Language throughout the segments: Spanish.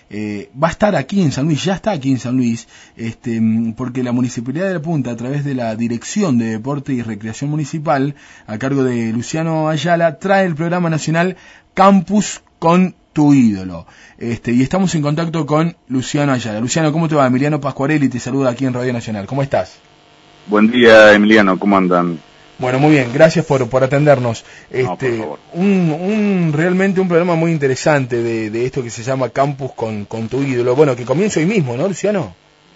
va a estar aquí en San Luis, ya está aquí en San Luis, porque la Municipalidad de La Punta, a través de la Dirección de Deporte y Recreación Municipal, a cargo de Luciano Ayala, trae el programa nacional Campus con tu ídolo. Y estamos en contacto con Luciano Ayala. Luciano, ¿cómo te va? Emiliano Pascuarelli te saluda aquí en Radio Nacional. ¿Cómo estás? Buen día, Emiliano, ¿cómo andan? Bueno, muy bien, gracias por atendernos. No, por favor. Realmente un programa muy interesante de esto que se llama Campus con tu ídolo. Bueno, que comienza hoy mismo, ¿no, Luciano?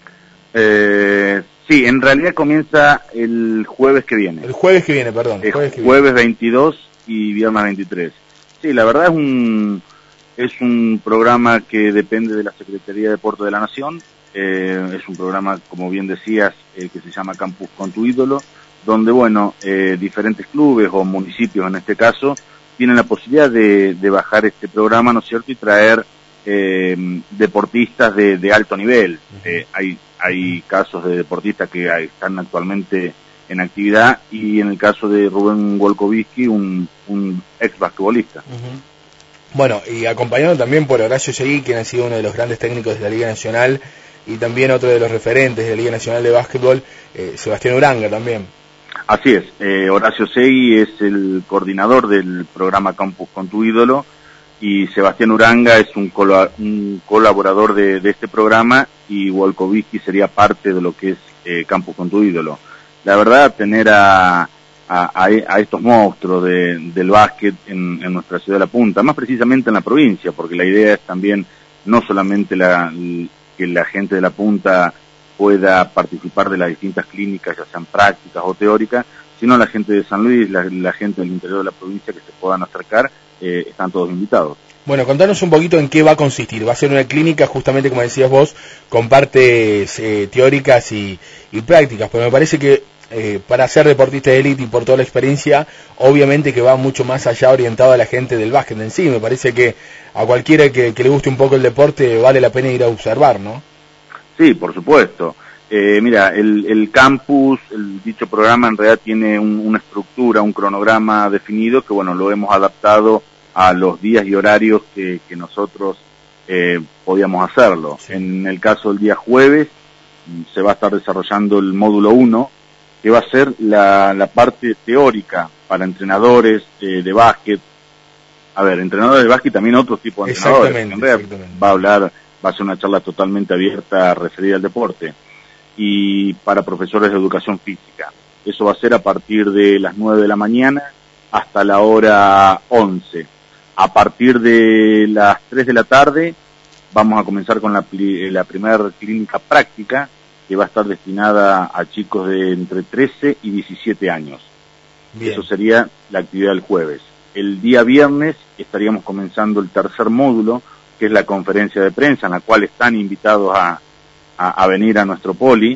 Sí, en realidad comienza el jueves que viene. El jueves que viene, perdón. Jueves 22 y viernes 23. Sí, la verdad es un programa que depende de la Secretaría de Deporte de la Nación. Es un programa, como bien decías, que se llama Campus con tu ídolo, donde, bueno, diferentes clubes o municipios, en este caso, tienen la posibilidad de bajar este programa, ¿no es cierto?, y traer deportistas de alto nivel. Hay casos de deportistas que están actualmente en actividad, y en el caso de Rubén Wolkowicki, un ex basquetbolista. Bueno, y acompañado también por Horacio Seguí, quien ha sido uno de los grandes técnicos de la Liga Nacional, y también otro de los referentes de la Liga Nacional de Básquetbol, Sebastián Uranga también. Así es, Horacio Seguí es el coordinador del programa Campus con tu ídolo, y Sebastián Uranga es un colaborador de este programa, y Wolkowicki sería parte de lo que es Campus con tu ídolo. La verdad, tener a estos monstruos del básquet en nuestra ciudad de La Punta, más precisamente en la provincia, porque la idea es también no solamente que la gente de La Punta pueda participar de las distintas clínicas, ya sean prácticas o teóricas, sino la gente de San Luis, la gente del interior de la provincia que se puedan acercar, están todos invitados. Bueno, contanos un poquito en qué va a consistir. Va a ser una clínica, justamente como decías vos, con partes teóricas y prácticas, pero me parece que para ser deportista de élite y por toda la experiencia, obviamente que va mucho más allá, orientado a la gente del básquet en sí. Me parece que a cualquiera que le guste un poco el deporte vale la pena ir a observar, ¿no? Sí, por supuesto. Mira, el campus, dicho programa en realidad tiene una estructura, un cronograma definido que, bueno, lo hemos adaptado a los días y horarios que nosotros podíamos hacerlo. Sí. En el caso del día jueves se va a estar desarrollando el módulo 1, que va a ser la parte teórica para entrenadores de básquet. A ver, entrenadores de básquet, también otros tipos de entrenadores. Exactamente. Va a ser una charla totalmente abierta referida al deporte, y para profesores de educación física. Eso va a ser a partir de las 9 de la mañana hasta la hora 11. A partir de las 3 de la tarde vamos a comenzar con la primera clínica práctica, que va a estar destinada a chicos de entre 13 y 17 años. Bien. Eso sería la actividad del jueves. El día viernes estaríamos comenzando el tercer módulo, que es la conferencia de prensa, en la cual están invitados a venir a nuestro poli,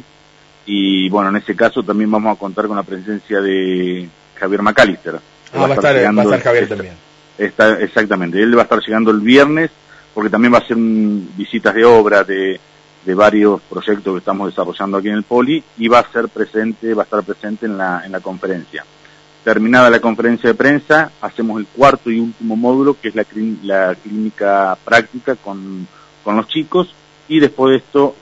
y bueno, en ese caso también vamos a contar con la presencia de Javier McAllister. Va a estar Javier también. Exactamente, él va a estar llegando el viernes, porque también va a hacer visitas de obra de varios proyectos que estamos desarrollando aquí en el poli, y va a estar presente en la conferencia. Terminada la conferencia de prensa, hacemos el cuarto y último módulo, que es la clínica práctica con los chicos, y después de esto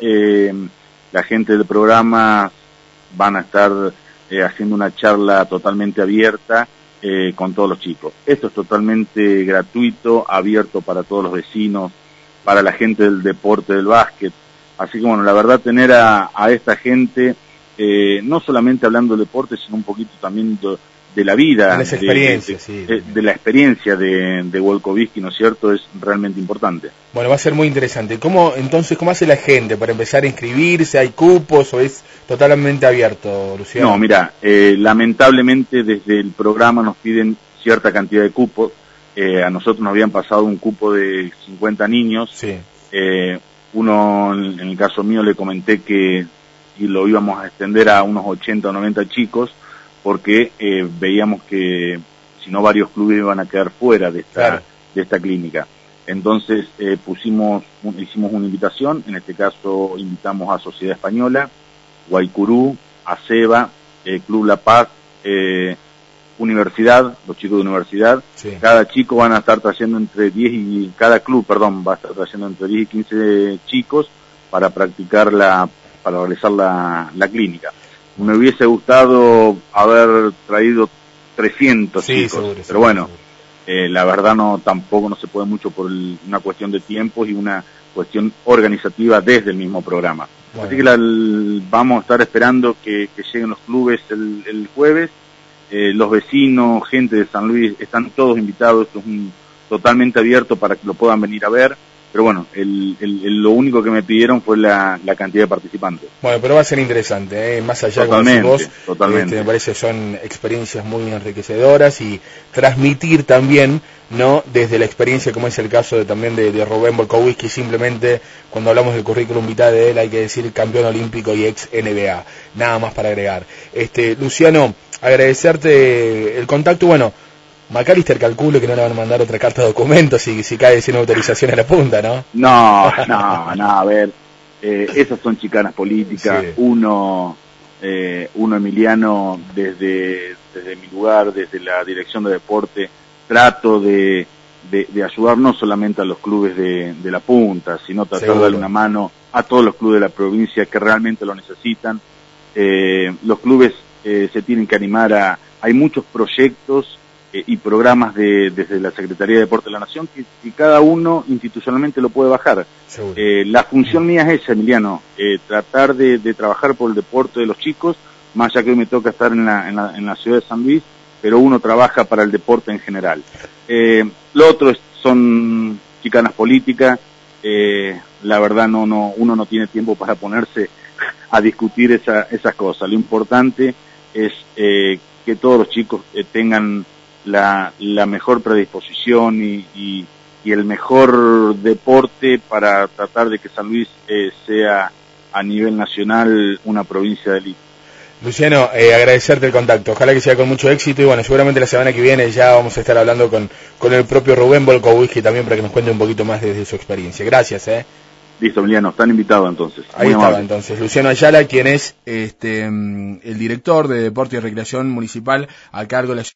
la gente del programa van a estar haciendo una charla totalmente abierta con todos los chicos. Esto es totalmente gratuito, abierto para todos los vecinos, para la gente del deporte del básquet. Así que, bueno, la verdad, tener a esta gente, no solamente hablando de deporte, sino un poquito también de la vida, de la experiencia de Wolkowicki, ¿no es cierto?, es realmente importante. Bueno, va a ser muy interesante. ¿Cómo hace la gente para empezar a inscribirse? ¿Hay cupos o es totalmente abierto, Luciano? No, mira, lamentablemente desde el programa nos piden cierta cantidad de cupos. A nosotros nos habían pasado un cupo de 50 niños. Sí. Uno, en el caso mío, le comenté que lo íbamos a extender a unos 80 o 90 chicos, porque veíamos que si no varios clubes iban a quedar fuera de esta clínica. Entonces hicimos una invitación. En este caso invitamos a Sociedad Española, Guaycurú, a Seba, Club La Paz, universidad, los chicos de universidad. Sí. Cada chico van a estar trayendo cada club, va a estar trayendo entre 10 y 15 chicos para practicar para realizar la clínica. Me hubiese gustado haber traído 300 chicos, seguro, pero bueno, la verdad tampoco no se puede mucho por una cuestión de tiempos y una cuestión organizativa desde el mismo programa. Bueno. Así que vamos a estar esperando que lleguen los clubes el jueves. Los vecinos, gente de San Luis, están todos invitados. Esto es totalmente abierto para que lo puedan venir a ver. Pero bueno, lo único que me pidieron fue la cantidad de participantes. Bueno, pero va a ser interesante, más allá, totalmente, como decís vos, totalmente. Me parece que son experiencias muy enriquecedoras y transmitir también, ¿no? Desde la experiencia, como es el caso también de Rubén Volkowski, simplemente cuando hablamos del currículum vitae de él hay que decir campeón olímpico y ex NBA, nada más para agregar. Luciano, agradecerte el contacto, bueno. McAllister calculo que no le van a mandar otra carta de documentos si cae sin autorización a la punta, ¿no? No, a ver, esas son chicanas políticas. Sí. Uno Emiliano, desde mi lugar, desde la dirección de deporte, trato de ayudar no solamente a los clubes de la punta, sino tratar de darle una mano a todos los clubes de la provincia que realmente lo necesitan. Los clubes se tienen que animar hay muchos proyectos y programas desde la Secretaría de Deporte de la Nación que cada uno institucionalmente lo puede bajar. La función mía es esa, Emiliano, tratar de trabajar por el deporte de los chicos, más allá que hoy me toca estar en la ciudad de San Luis, pero uno trabaja para el deporte en general. Lo otro son chicanas políticas. La verdad uno no tiene tiempo para ponerse a discutir esas cosas. Lo importante es que todos los chicos tengan la mejor predisposición y el mejor deporte para tratar de que San Luis sea a nivel nacional una provincia de élite. Luciano, agradecerte el contacto, ojalá que sea con mucho éxito y bueno, seguramente la semana que viene ya vamos a estar hablando con el propio Rubén Volkowski también para que nos cuente un poquito más desde su experiencia. Gracias. Listo, Emiliano, están invitados entonces. Ahí estaba entonces Luciano Ayala, quien es el director de Deporte y Recreación Municipal a cargo de la